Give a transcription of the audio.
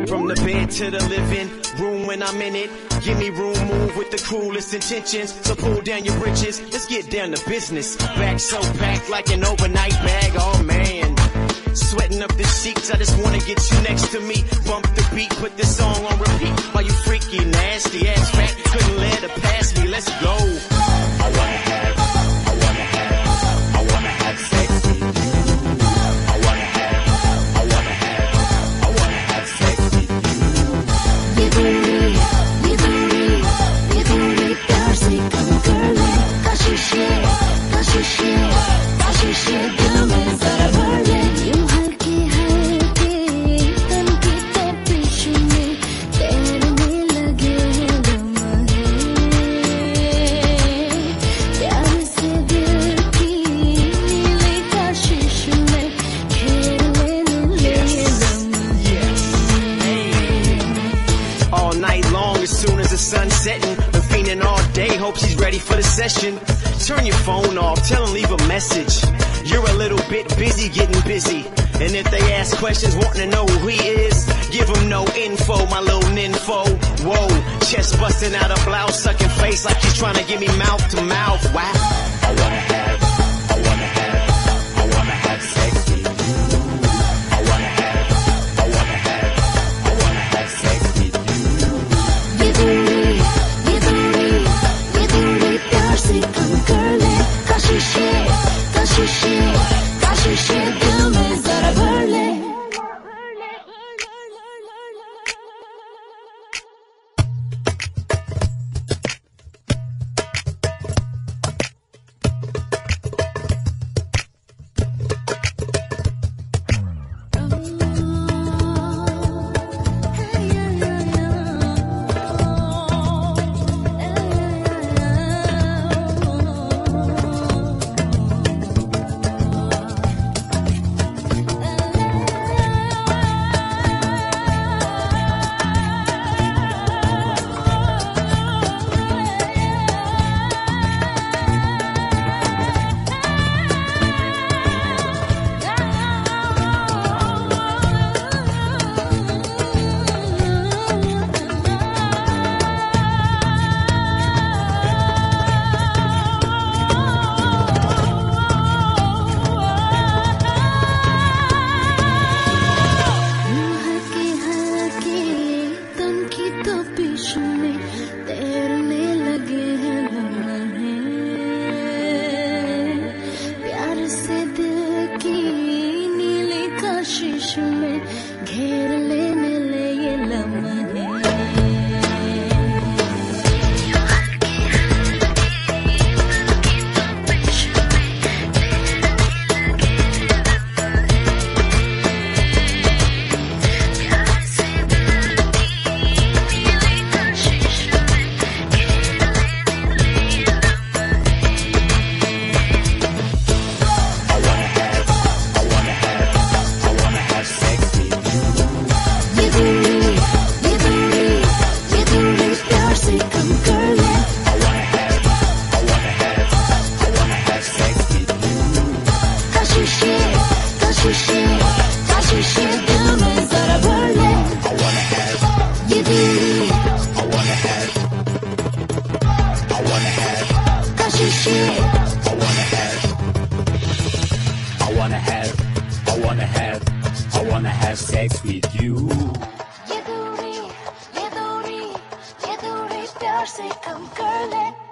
From the bed to the living room when I'm in it. Give me room, move with the coolest intentions. So pull down your britches, let's get down to business. Back so packed like an overnight bag, oh man. Sweating up the sheets, I just wanna get you next to me. Bump the beat, put this song on repeat. While you freaky, nasty ass fat, couldn't let her pass me, let's go. I wanna have sex with you. I wanna have sex with you. ये दूरी प्यार से कम कर ले. कशिशे दिल में जरा भर ले. यूं हल्की तन की तपिश में तैरने लगे लम्हे. प्यार से दिल की नीली कशिश में घेर लेने लगे लम्हे. All night long, as soon as the sun's setting. Been fiending all day, hope she's ready for the session. Turn your phone off, tell them leave a message. You're a little bit busy getting busy. And if they ask questions, wanting to know who he is, give them no info, my little ninfo. Whoa, chest busting out a blouse, sucking face like she's trying to give me mouth to mouth. Wow. I wanna have sex with you. I wanna have sex with you. ये दूरी प्यार से कम कर ले. कशिशे दिल में जरा भर ले. तैरने लगे हैं लम्हे. प्यार से दिल की नीली कशिश में घेर लेने ले ये लम्हे. कशिशे दिल में जरा भर ले. ये दूरी कशिशे. I wanna have sex with you. ये दूरी प्यार से कम कर ले.